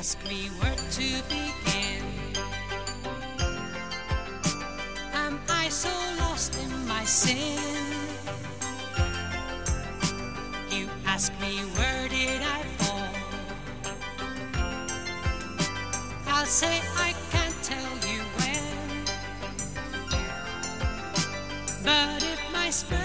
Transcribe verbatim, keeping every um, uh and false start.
ask me where to begin. Am I so lost in my sin? You ask me where did I fall? I'll say I can't tell you when. But if my spirit